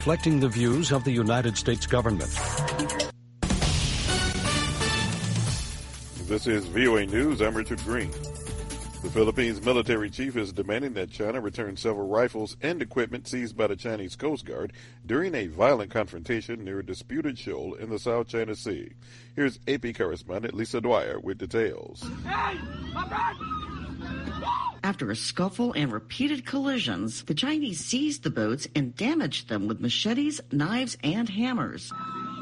reflecting the views of the United States government. This is VOA News. I'm Richard Green. The Philippines military chief is demanding that China return several rifles and equipment seized by the Chinese Coast Guard during a violent confrontation near a disputed shoal in the South China Sea. Here's AP correspondent Lisa Dwyer with details. After a scuffle and repeated collisions, the Chinese seized the boats and damaged them with machetes, knives, and hammers.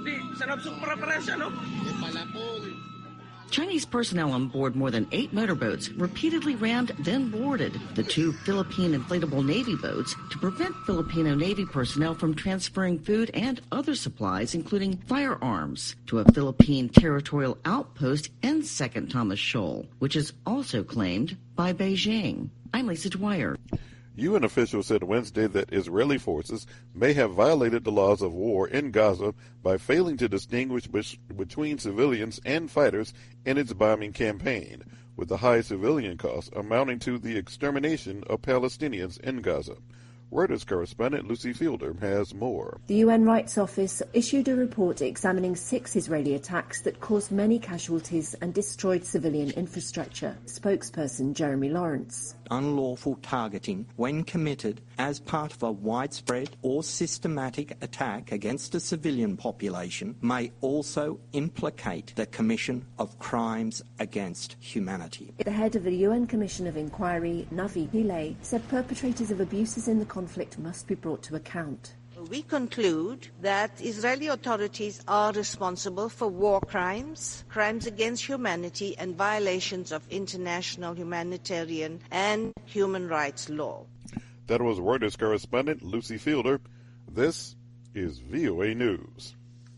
Chinese personnel on board more than 8 motorboats repeatedly rammed, then boarded the 2 Philippine inflatable Navy boats to prevent Filipino Navy personnel from transferring food and other supplies, including firearms, to a Philippine territorial outpost in Second Thomas Shoal, which is also claimed by Beijing. I'm Lisa Dwyer. UN officials said Wednesday that Israeli forces may have violated the laws of war in Gaza by failing to distinguish between civilians and fighters in its bombing campaign, with the high civilian costs amounting to the extermination of Palestinians in Gaza. Reuters correspondent Lucy Fielder has more. The UN Rights Office issued a report examining 6 Israeli attacks that caused many casualties and destroyed civilian infrastructure. Spokesperson Jeremy Lawrence. Unlawful targeting, when committed as part of a widespread or systematic attack against a civilian population, may also implicate the commission of crimes against humanity. The head of the UN Commission of Inquiry, Navi Pillay, said perpetrators of abuses in the conflict must be brought to account. We conclude that Israeli authorities are responsible for war crimes, crimes against humanity, and violations of international humanitarian and human rights law. That was Reuters correspondent Lucy Fielder. This is VOA News.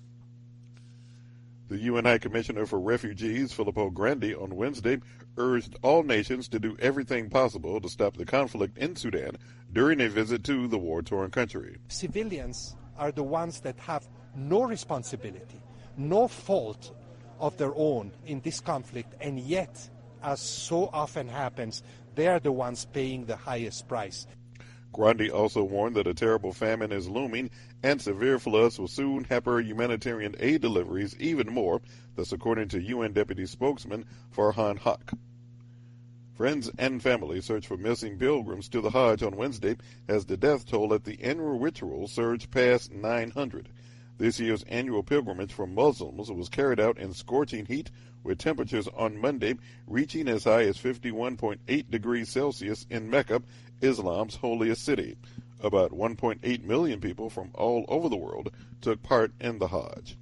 The UN High Commissioner for Refugees, Filippo Grandi, on Wednesday urged all nations to do everything possible to stop the conflict in Sudan during a visit to the war-torn country. Civilians are the ones that have no responsibility, no fault of their own in this conflict, and yet, as so often happens, they are the ones paying the highest price. Grandi also warned that a terrible famine is looming and severe floods will soon hamper humanitarian aid deliveries even more. That's according to UN Deputy Spokesman Farhan Haq. Friends and family search for missing pilgrims to the Hajj on Wednesday as the death toll at the annual ritual surged past 900. This year's annual pilgrimage for Muslims was carried out in scorching heat, with temperatures on Monday reaching as high as 51.8 degrees Celsius in Mecca, Islam's holiest city. About 1.8 million people from all over the world took part in the Hajj.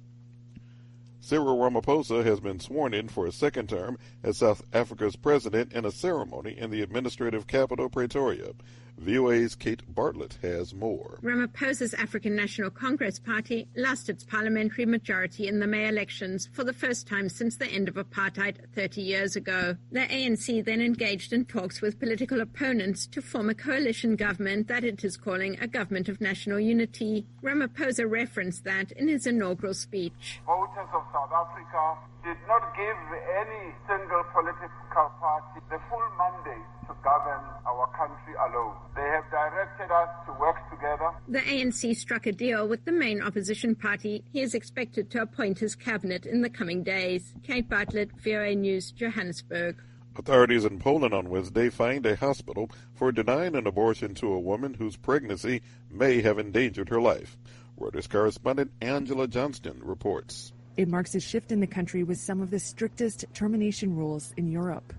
Cyril Ramaphosa has been sworn in for a second term as South Africa's president in a ceremony in the administrative capital, Pretoria. VOA's Kate Bartlett has more. Ramaphosa's African National Congress Party lost its parliamentary majority in the May elections for the first time since the end of apartheid 30 years ago. The ANC then engaged in talks with political opponents to form a coalition government that it is calling a government of national unity. Ramaphosa referenced that in his inaugural speech. Voters of South Africa did not give any single political party the full mandate to govern our country alone. They have directed us to work together. The ANC struck a deal with the main opposition party. He is expected to appoint his cabinet in the coming days. Kate Bartlett, VOA News, Johannesburg. Authorities in Poland on Wednesday fined a hospital for denying an abortion to a woman whose pregnancy may have endangered her life. Reuters correspondent Angela Johnston reports. It marks a shift in the country with some of the strictest termination rules in Europe.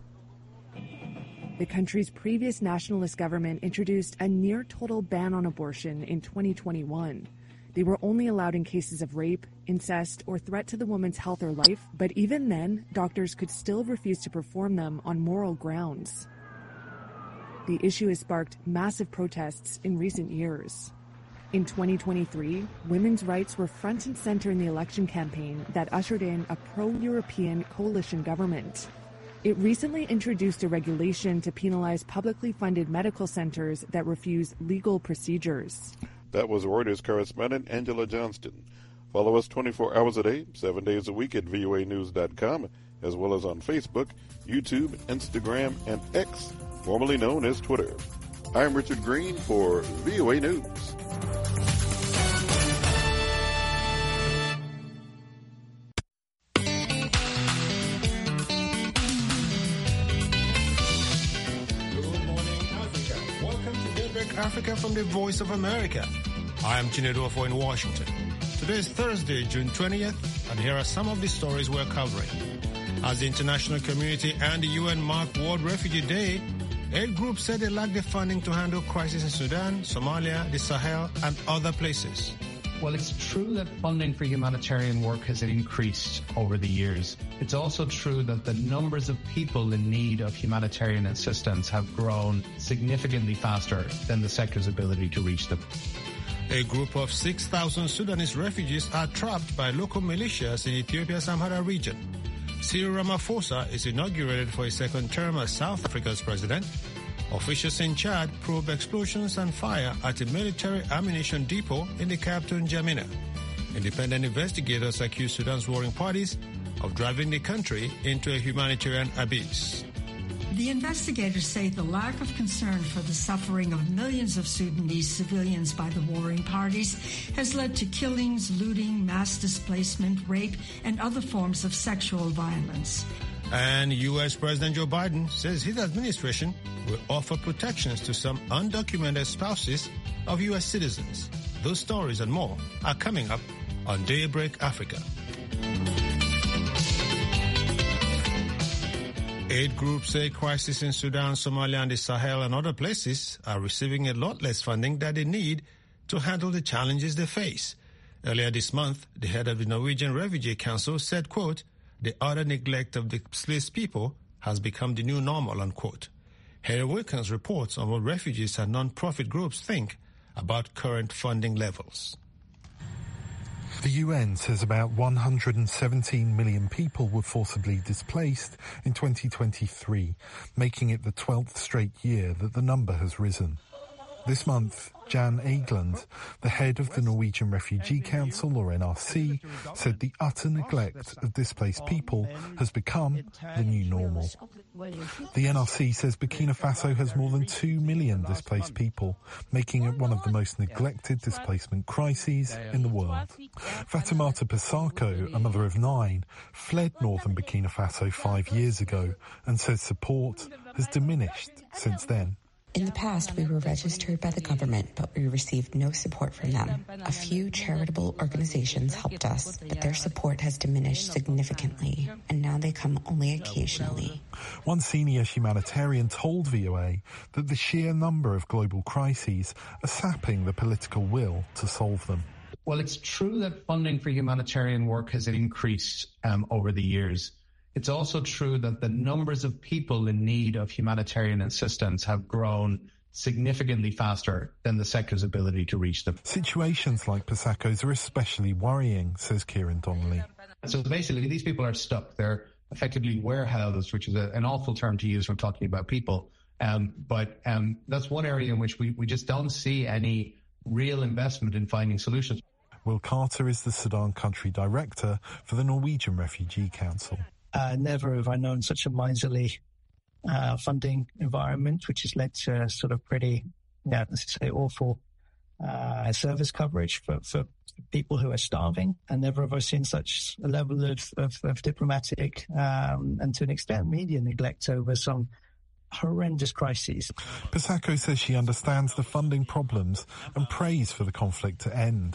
The country's previous nationalist government introduced a near-total ban on abortion in 2021. They were only allowed in cases of rape, incest, or threat to the woman's health or life, but even then, doctors could still refuse to perform them on moral grounds. The issue has sparked massive protests in recent years. In 2023, women's rights were front and center in the election campaign that ushered in a pro-European coalition government. It recently introduced a regulation to penalize publicly funded medical centers that refuse legal procedures. That was Reuters correspondent Angela Johnston. Follow us 24 hours a day, 7 days a week at voanews.com, as well as on Facebook, YouTube, Instagram, and X, formerly known as Twitter. I'm Richard Green for VOA News. Africa from the Voice of America. I am Chinedu Ofo in Washington. Today is Thursday, June 20th, and here are some of the stories we're covering. As the international community and the UN mark World Refugee Day, aid groups said they lack the funding to handle crises in Sudan, Somalia, the Sahel, and other places. Well, it's true that funding for humanitarian work has increased over the years. It's also true that the numbers of people in need of humanitarian assistance have grown significantly faster than the sector's ability to reach them. A group of 6,000 Sudanese refugees are trapped by local militias in Ethiopia's Amhara region. Cyril Ramaphosa is inaugurated for a second term as South Africa's president. Officials in Chad probe explosions and fire at a military ammunition depot in the capital N'Djamena. Independent investigators accuse Sudan's warring parties of driving the country into a humanitarian abyss. The investigators say the lack of concern for the suffering of millions of Sudanese civilians by the warring parties has led to killings, looting, mass displacement, rape, and other forms of sexual violence. And U.S. President Joe Biden says his administration will offer protections to some undocumented spouses of U.S. citizens. Those stories and more are coming up on Daybreak Africa. Aid groups say crises in Sudan, Somalia, and the Sahel and other places are receiving a lot less funding than they need to handle the challenges they face. Earlier this month, the head of the Norwegian Refugee Council said, quote, "The utter neglect of the displaced people has become the new normal," unquote. Harry Wilkins reports on what refugees and non-profit groups think about current funding levels. The UN says about 117 million people were forcibly displaced in 2023, making it the 12th straight year that the number has risen. This month, Jan Egeland, the head of the Norwegian Refugee Council, or NRC, said the utter neglect of displaced people has become the new normal. The NRC says Burkina Faso has more than 2 million displaced people, making it one of the most neglected displacement crises in the world. Fatimata Pasako, a mother of 9, fled northern Burkina Faso 5 years ago and says support has diminished since then. In the past, we were registered by the government, but we received no support from them. A few charitable organizations helped us, but their support has diminished significantly, and now they come only occasionally. One senior humanitarian told VOA that the sheer number of global crises are sapping the political will to solve them. Well, it's true that funding for humanitarian work has increased over the years. It's also true that the numbers of people in need of humanitarian assistance have grown significantly faster than the sector's ability to reach them. Situations like Pasako's are especially worrying, says Kieran Donnelly. So basically, these people are stuck. They're effectively warehoused, which is an awful term to use when talking about people. But that's one area in which we just don't see any real investment in finding solutions. Will Carter is the Sudan country director for the Norwegian Refugee Council. Never have I known such a miserly funding environment, which has led to sort of pretty, let's say, awful service coverage for people who are starving. And never have I seen such a level of diplomatic and, to an extent, media neglect over some horrendous crises. Pasako says she understands the funding problems and prays for the conflict to end.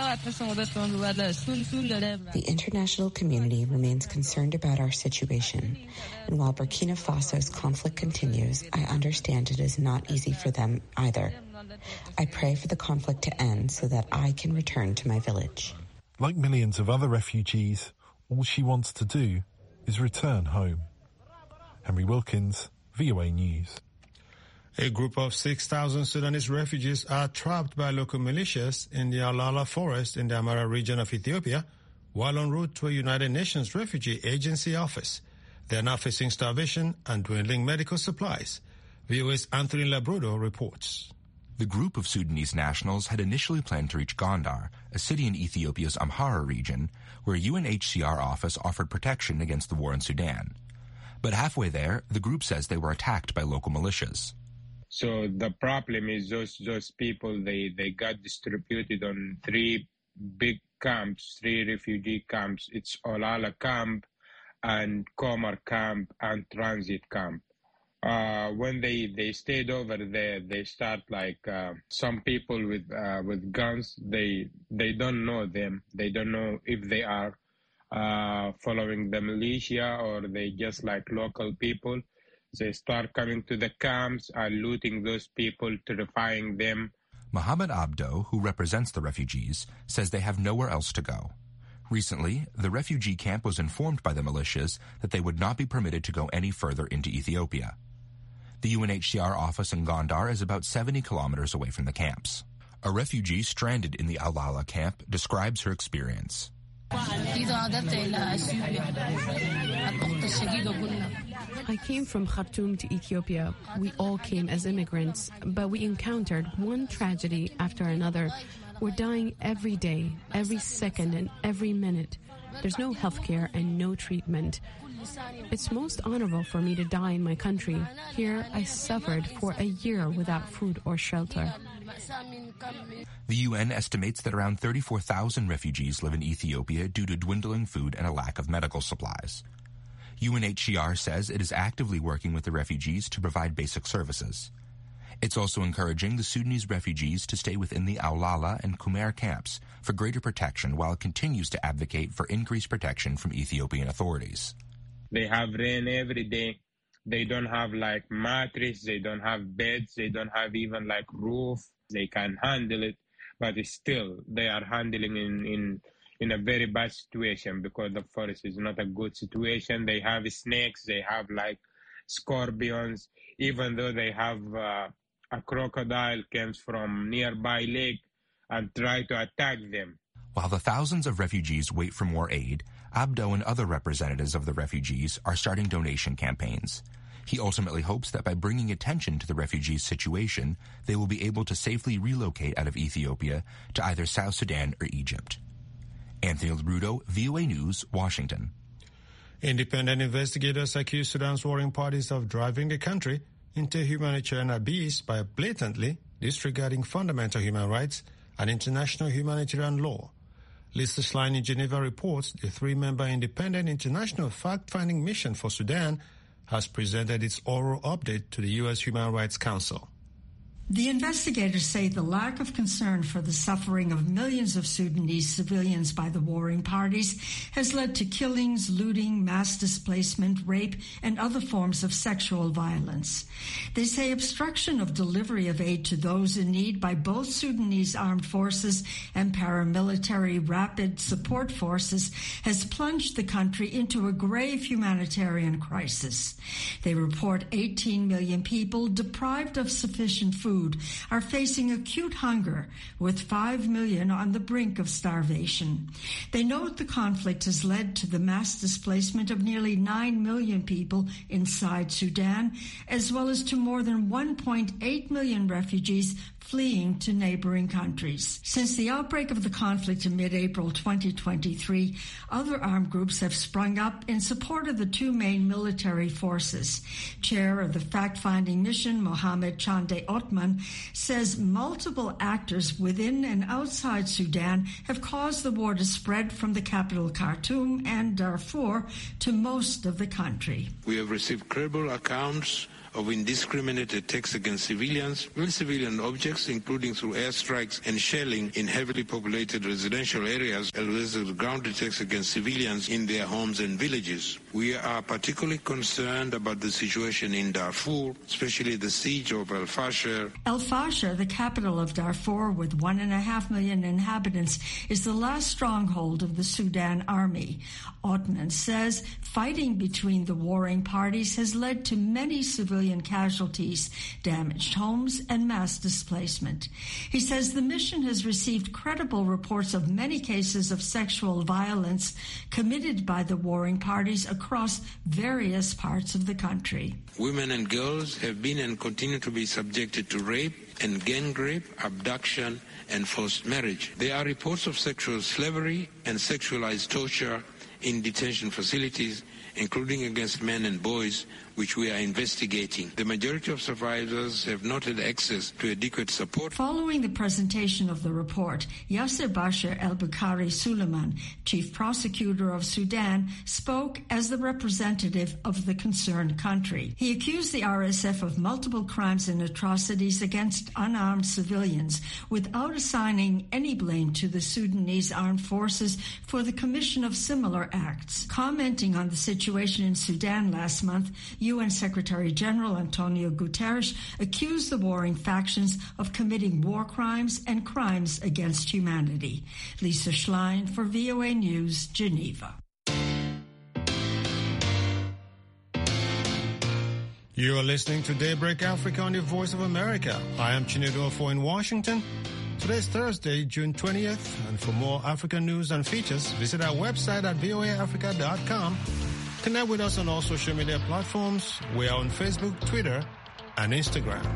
The international community remains concerned about our situation, and while Burkina Faso's conflict continues, I understand it is not easy for them either. I pray for the conflict to end so that I can return to my village. Like millions of other refugees, all she wants to do is return home. Henry Wilkins, VOA News. A group of 6,000 Sudanese refugees are trapped by local militias in the Alala forest in the Amhara region of Ethiopia while en route to a United Nations Refugee Agency office. They are now facing starvation and dwindling medical supplies. VOA's Anthony Labrudo reports. The group of Sudanese nationals had initially planned to reach Gondar, a city in Ethiopia's Amhara region, where a UNHCR office offered protection against the war in Sudan. But halfway there, the group says they were attacked by local militias. So the problem is those people, they got distributed on 3 big camps, 3 refugee camps. It's Olala camp and Komar camp and transit camp. when they stayed over there, they start like some people with guns. They don't know them. They don't know if they are following the militia or they just like local people. They start coming to the camps and looting those people, terrifying them. Mohammed Abdo, who represents the refugees, says they have nowhere else to go. Recently, the refugee camp was informed by the militias that they would not be permitted to go any further into Ethiopia. The UNHCR office in Gondar is about 70 kilometers away from the camps. A refugee stranded in the Al-Lala camp describes her experience. I came from Khartoum to Ethiopia. We all came as immigrants, but we encountered one tragedy after another. We're dying every day, every second, and every minute. There's no healthcare and no treatment. It's most honorable for me to die in my country. Here, I suffered for a year without food or shelter. The UN estimates that around 34,000 refugees live in Ethiopia due to dwindling food and a lack of medical supplies. UNHCR says it is actively working with the refugees to provide basic services. It's also encouraging the Sudanese refugees to stay within the Al-Lala and Kumer camps for greater protection while it continues to advocate for increased protection from Ethiopian authorities. They have rain every day. They don't have like mattress. They don't have beds. They don't have even like roof. They can handle it, but still they are handling in a very bad situation because the forest is not a good situation. They have snakes. They have like scorpions. Even though they have a crocodile comes from nearby lake and try to attack them. While the thousands of refugees wait for more aid, Abdo and other representatives of the refugees are starting donation campaigns. He ultimately hopes that by bringing attention to the refugees' situation, they will be able to safely relocate out of Ethiopia to either South Sudan or Egypt. Anthony Rudo, VOA News, Washington. Independent investigators accuse Sudan's warring parties of driving the country into a humanitarian abyss by blatantly disregarding fundamental human rights and international humanitarian law. Lisa Schlein in Geneva reports the three-member independent international fact-finding mission for Sudan has presented its oral update to the U.S. Human Rights Council. The investigators say the lack of concern for the suffering of millions of Sudanese civilians by the warring parties has led to killings, looting, mass displacement, rape, and other forms of sexual violence. They say obstruction of delivery of aid to those in need by both Sudanese armed forces and paramilitary rapid support forces has plunged the country into a grave humanitarian crisis. They report 18 million people deprived of sufficient food are facing acute hunger, with 5 million on the brink of starvation. They note the conflict has led to the mass displacement of nearly 9 million people inside Sudan, as well as to more than 1.8 million refugees fleeing to neighboring countries. Since the outbreak of the conflict in mid-April 2023, other armed groups have sprung up in support of the two main military forces. Chair of the fact-finding mission, Mohamed Chande Othman, says multiple actors within and outside Sudan have caused the war to spread from the capital Khartoum and Darfur to most of the country. We have received credible accounts of indiscriminate attacks against civilians, civilian objects, including through airstrikes and shelling in heavily populated residential areas, as well as ground attacks against civilians in their homes and villages. We are particularly concerned about the situation in Darfur, especially the siege of El Fasher. El Fasher, the capital of Darfur with 1.5 million inhabitants, is the last stronghold of the Sudan army. Othman says fighting between the warring parties has led to many civilian casualties, damaged homes, and mass displacement. He says the mission has received credible reports of many cases of sexual violence committed by the warring parties across various parts of the country. Women and girls have been and continue to be subjected to rape and gang rape, abduction, and forced marriage. There are reports of sexual slavery and sexualized torture in detention facilities, including against men and boys, which we are investigating. The majority of survivors have not had access to adequate support. Following the presentation of the report, Yasser Bashir El-Bukhari Suleiman, Chief Prosecutor of Sudan, spoke as the representative of the concerned country. He accused the RSF of multiple crimes and atrocities against unarmed civilians without assigning any blame to the Sudanese armed forces for the commission of similar acts. Commenting on the situation in Sudan last month, UN Secretary General Antonio Guterres accused the warring factions of committing war crimes and crimes against humanity. Lisa Schlein for VOA News, Geneva. You are listening to Daybreak Africa on the Voice of America. I am Chinedu Ofo in Washington. Today is Thursday, June 20th, and for more African news and features, visit our website at voaafrica.com. Connect with us on all social media platforms. We are on Facebook, Twitter, and Instagram.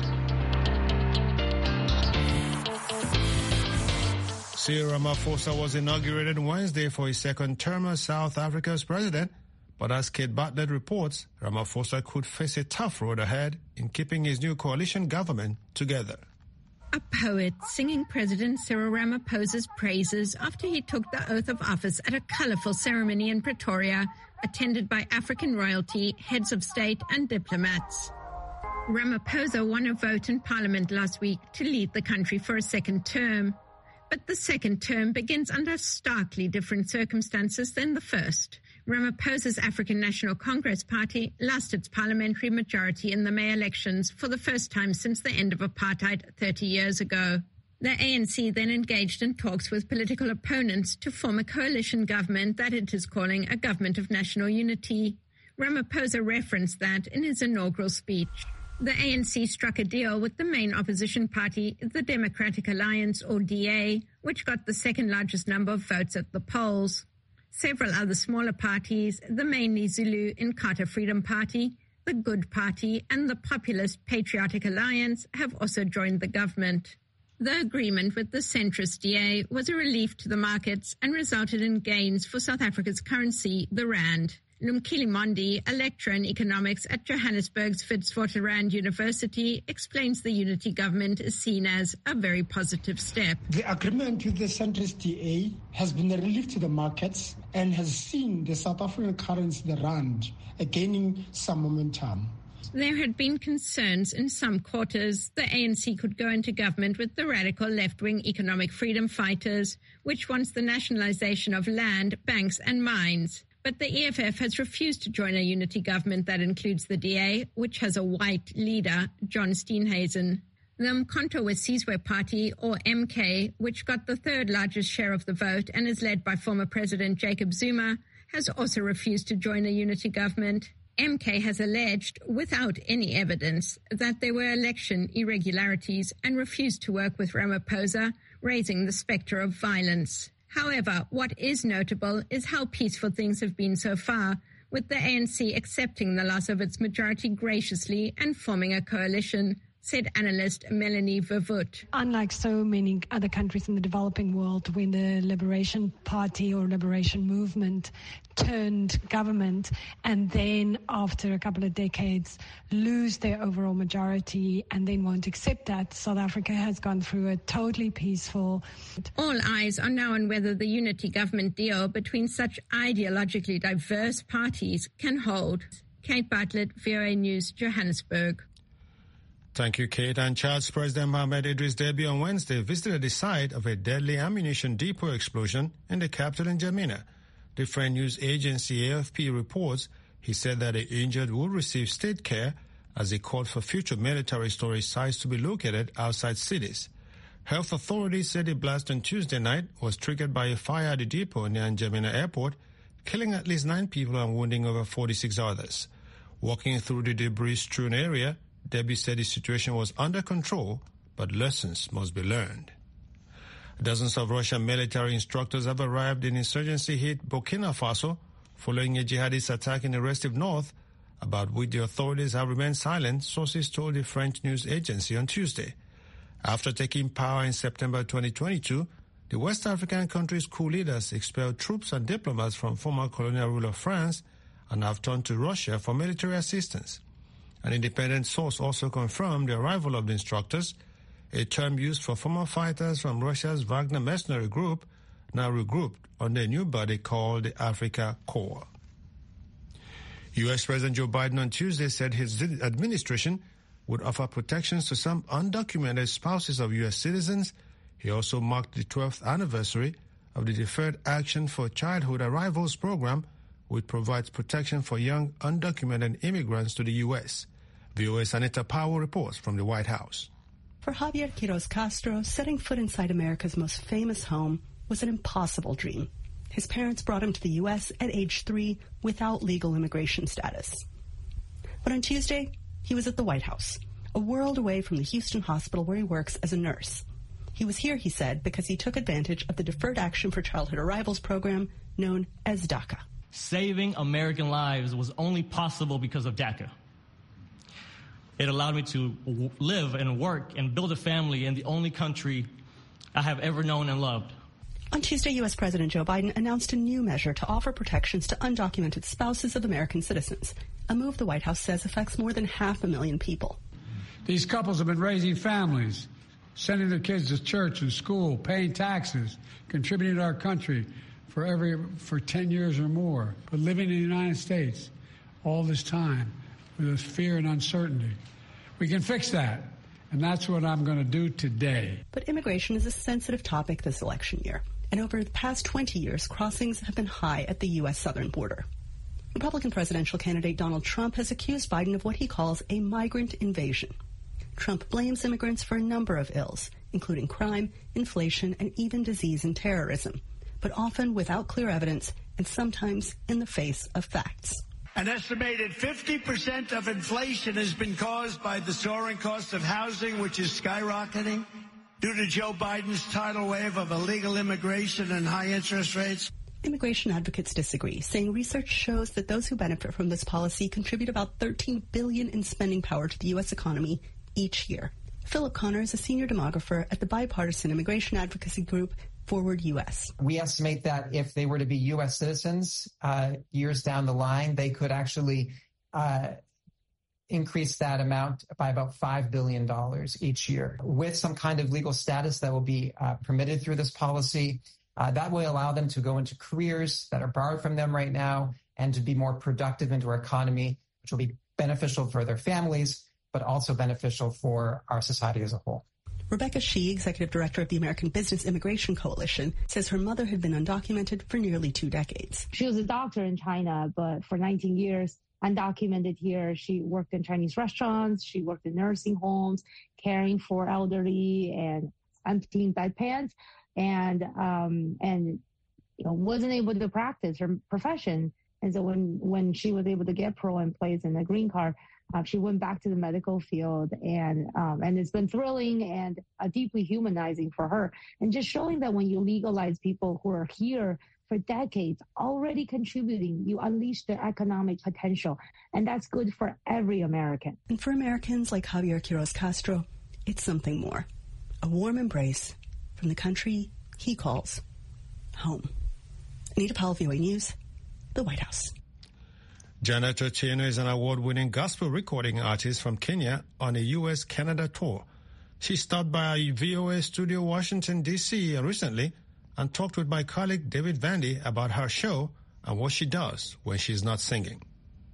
Cyril Ramaphosa was inaugurated Wednesday for his second term as South Africa's president. But as Kate Bartlett reports, Ramaphosa could face a tough road ahead in keeping his new coalition government together. A poet singing President Cyril Ramaphosa's praises after he took the oath of office at a colourful ceremony in Pretoria, attended by African royalty, heads of state and diplomats. Ramaphosa won a vote in Parliament last week to lead the country for a second term. But the second term begins under starkly different circumstances than the first. Ramaphosa's African National Congress Party lost its parliamentary majority in the May elections for the first time since the end of apartheid 30 years ago. The ANC then engaged in talks with political opponents to form a coalition government that it is calling a government of national unity. Ramaphosa referenced that in his inaugural speech. The ANC struck a deal with the main opposition party, the Democratic Alliance, or DA, which got the second largest number of votes at the polls. Several other smaller parties, the mainly Zulu Inkatha Freedom Party, the Good Party, and the Populist Patriotic Alliance have also joined the government. The agreement with the centrist DA was a relief to the markets and resulted in gains for South Africa's currency, the rand. Lumkile Mondi, a lecturer in economics at Johannesburg's Witwatersrand University, explains the unity government is seen as a very positive step. The agreement with the centrist DA has been a relief to the markets and has seen the South African currency, the rand, gaining some momentum. There had been concerns in some quarters the ANC could go into government with the radical left-wing economic freedom fighters, which wants the nationalization of land, banks and mines. But the EFF has refused to join a unity government that includes the DA, which has a white leader, John Steenhuisen. The Umkhonto we Sizwe Party, or MK, which got the third largest share of the vote and is led by former President Jacob Zuma, has also refused to join a unity government. MK has alleged, without any evidence, that there were election irregularities and refused to work with Ramaphosa, raising the spectre of violence. However, what is notable is how peaceful things have been so far, with the ANC accepting the loss of its majority graciously and forming a coalition, said analyst Melanie Vervoet. Unlike so many other countries in the developing world, when the Liberation Party or Liberation Movement turned government and then after a couple of decades lose their overall majority and then won't accept that, South Africa has gone through a totally peaceful... All eyes are now on whether the unity government deal between such ideologically diverse parties can hold. Kate Bartlett, VOA News, Johannesburg. Thank you, Kate. And Chad's President Mohamed Idris Deby on Wednesday visited the site of a deadly ammunition depot explosion in the capital in N'Djamena. The French news agency AFP reports he said that the injured will receive state care as he called for future military storage sites to be located outside cities. Health authorities said the blast on Tuesday night was triggered by a fire at the depot near N'Djamena Airport, killing at least 9 people and wounding over 46 others. Walking through the debris-strewn area, Deby said the situation was under control, but lessons must be learned. Dozens of Russian military instructors have arrived in insurgency-hit Burkina Faso following a jihadist attack in the restive north, about which the authorities have remained silent, sources told the French news agency on Tuesday. After taking power in September 2022, the West African country's coup leaders expelled troops and diplomats from former colonial rule of France and have turned to Russia for military assistance. An independent source also confirmed the arrival of the instructors, a term used for former fighters from Russia's Wagner mercenary group, now regrouped under a new body called the Africa Corps. U.S. President Joe Biden on Tuesday said his administration would offer protections to some undocumented spouses of U.S. citizens. He also marked the 12th anniversary of the Deferred Action for Childhood Arrivals program, which provides protection for young undocumented immigrants to the U.S. VOA's Anita Powell reports from the White House. For Javier Quiroz Castro, setting foot inside America's most famous home was an impossible dream. His parents brought him to the U.S. at age 3 without legal immigration status. But on Tuesday, he was at the White House, a world away from the Houston hospital where he works as a nurse. He was here, he said, because he took advantage of the Deferred Action for Childhood Arrivals program known as DACA. Saving American lives was only possible because of DACA. It allowed me to live and work and build a family in the only country I have ever known and loved. On Tuesday, U.S. President Joe Biden announced a new measure to offer protections to undocumented spouses of American citizens, a move the White House says affects more than 500,000 people. These couples have been raising families, sending their kids to church and school, paying taxes, contributing to our country for 10 years or more, but living in the United States all this time with this fear and uncertainty. We can fix that, and that's what I'm going to do today. But immigration is a sensitive topic this election year, and over the past 20 years, crossings have been high at the U.S. southern border. Republican presidential candidate Donald Trump has accused Biden of what he calls a migrant invasion. Trump blames immigrants for a number of ills, including crime, inflation, and even disease and terrorism, but often without clear evidence and sometimes in the face of facts. An estimated 50% of inflation has been caused by the soaring cost of housing, which is skyrocketing due to Joe Biden's tidal wave of illegal immigration and high interest rates. Immigration advocates disagree, saying research shows that those who benefit from this policy contribute about $13 billion in spending power to the U.S. economy each year. Philip Connor is a senior demographer at the bipartisan immigration advocacy group Forward U.S. We estimate that if they were to be U.S. citizens years down the line, they could actually increase that amount by about $5 billion each year. With some kind of legal status that will be permitted through this policy, that will allow them to go into careers that are borrowed from them right now and to be more productive into our economy, which will be beneficial for their families, but also beneficial for our society as a whole. Rebecca Shee, executive director of the American Business Immigration Coalition, says her mother had been undocumented for nearly 2 decades. She was a doctor in China, but for 19 years, undocumented here. She worked in Chinese restaurants. She worked in nursing homes, caring for elderly and emptying bedpans, and wasn't able to practice her profession. And so when she was able to get parole in place and a green card, she went back to the medical field, and it's been thrilling and deeply humanizing for her. And just showing that when you legalize people who are here for decades, already contributing, you unleash their economic potential. And that's good for every American. And for Americans like Javier Quiroz Castro, it's something more. A warm embrace from the country he calls home. Anita Powell, VOA News, the White House. Janet Otieno is an award-winning gospel recording artist from Kenya on a U.S.-Canada tour. She stopped by our VOA studio, Washington, D.C. recently and talked with my colleague David Vandy about her show and what she does when she's not singing.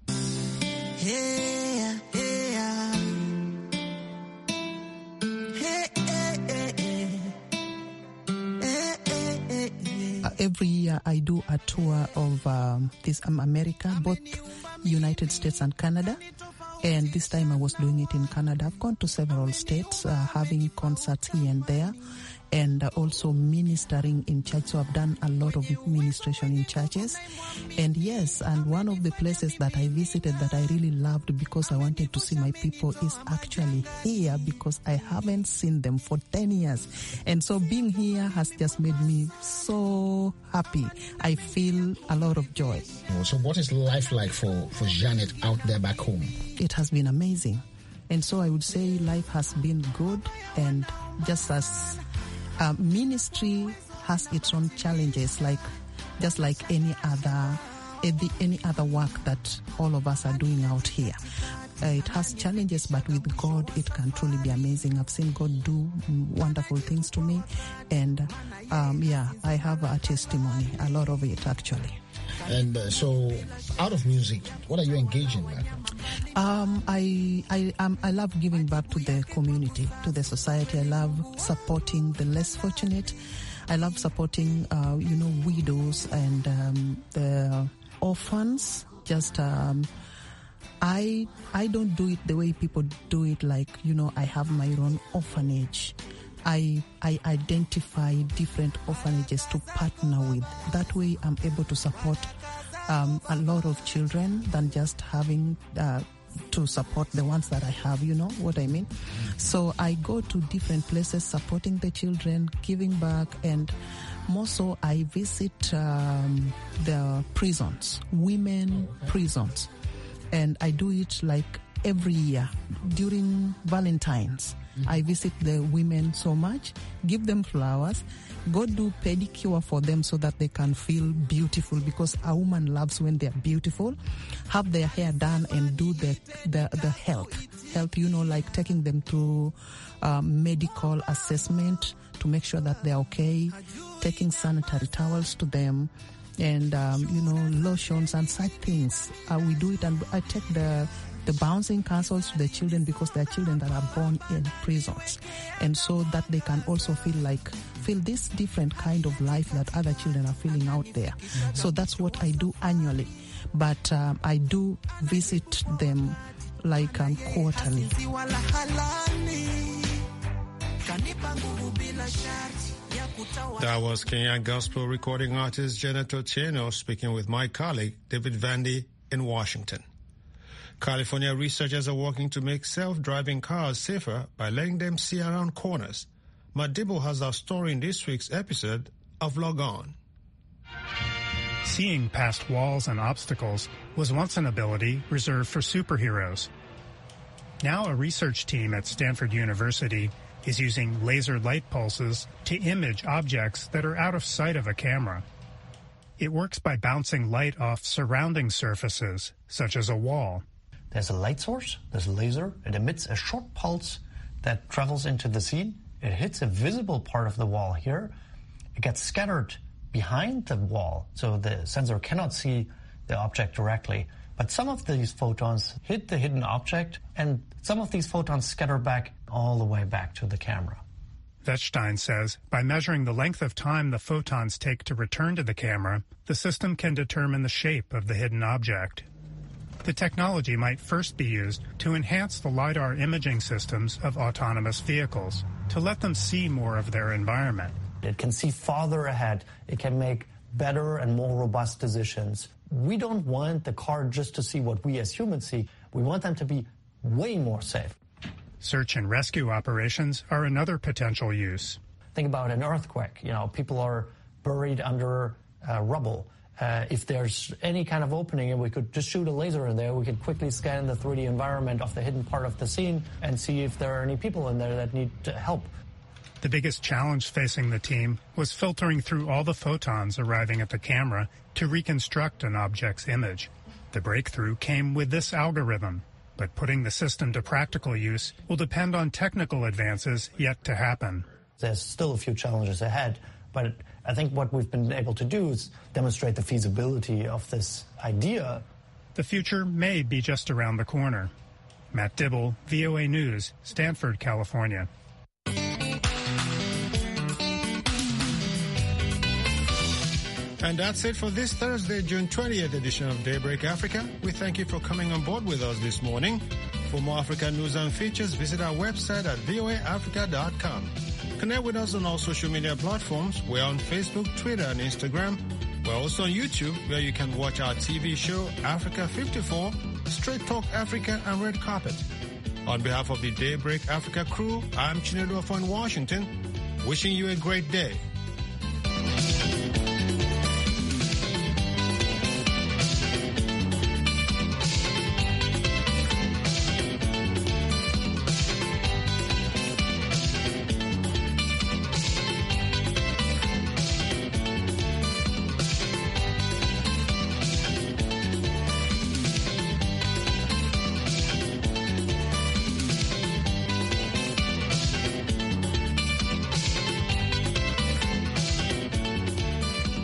Every year I do a tour of this America, both United States and Canada. And this time I was doing it in Canada. I've gone to several states, having concerts here and there, and also ministering in church. So I've done a lot of ministration in churches. And yes, and one of the places that I visited that I really loved because I wanted to see my people is actually here, because I haven't seen them for 10 years. And so being here has just made me so happy. I feel a lot of joy. So what is life like for Janet out there back home? It has been amazing. And so I would say life has been good, and just as ministry has its own challenges, just like any other any other work that all of us are doing out here. It has challenges, but with God, it can truly be amazing. I've seen God do wonderful things to me, and I have a testimony, a lot of it actually. And so, out of music, what are you engaging with? I love giving back to the community, to the society. I love supporting the less fortunate. I love supporting, widows and the orphans. Just I don't do it the way people do it. Like, I have my own orphanage. I identify different orphanages to partner with. That way I'm able to support a lot of children than just having to support the ones that I have, you know what I mean? So I go to different places supporting the children, giving back, and more so I visit the prisons, women prisons. And I do it like every year during Valentine's. I visit the women so much, give them flowers, go do pedicure for them so that they can feel beautiful, because a woman loves when they're beautiful. Have their hair done and do the health, like taking them through medical assessment to make sure that they're okay, taking sanitary towels to them, and lotions and such things. We do it, and I take the bouncing castles to the children, because they're children that are born in prisons, and so that they can also feel this different kind of life that other children are feeling out there. So that's what I do annually, but I do visit them like quarterly. That was Kenyan gospel recording artist Janet Otieno speaking with my colleague David Vandy in Washington. California researchers are working to make self-driving cars safer by letting them see around corners. Matt Dibble has our story in this week's episode of Log On. Seeing past walls and obstacles was once an ability reserved for superheroes. Now a research team at Stanford University is using laser light pulses to image objects that are out of sight of a camera. It works by bouncing light off surrounding surfaces, such as a wall. There's a light source, there's a laser, it emits a short pulse that travels into the scene. It hits a visible part of the wall here. It gets scattered behind the wall, so the sensor cannot see the object directly. But some of these photons hit the hidden object, and some of these photons scatter back all the way back to the camera. Wettstein says by measuring the length of time the photons take to return to the camera, the system can determine the shape of the hidden object. The technology might first be used to enhance the LiDAR imaging systems of autonomous vehicles, to let them see more of their environment. It can see farther ahead. It can make better and more robust decisions. We don't want the car just to see what we as humans see. We want them to be way more safe. Search and rescue operations are another potential use. Think about an earthquake. People are buried under rubble. If there's any kind of opening and we could just shoot a laser in there, we could quickly scan the 3D environment of the hidden part of the scene and see if there are any people in there that need help. The biggest challenge facing the team was filtering through all the photons arriving at the camera to reconstruct an object's image. The breakthrough came with this algorithm, but putting the system to practical use will depend on technical advances yet to happen. There's still a few challenges ahead, but I think what we've been able to do is demonstrate the feasibility of this idea. The future may be just around the corner. Matt Dibble, VOA News, Stanford, California. And that's it for this Thursday, June 20th edition of Daybreak Africa. We thank you for coming on board with us this morning. For more African news and features, visit our website at voaafrica.com. Connect with us on all social media platforms. We're on Facebook, Twitter, and Instagram. We're also on YouTube, where you can watch our TV show, Africa 54, Straight Talk Africa, and Red Carpet. On behalf of the Daybreak Africa crew, I'm Chinedu in Washington, wishing you a great day.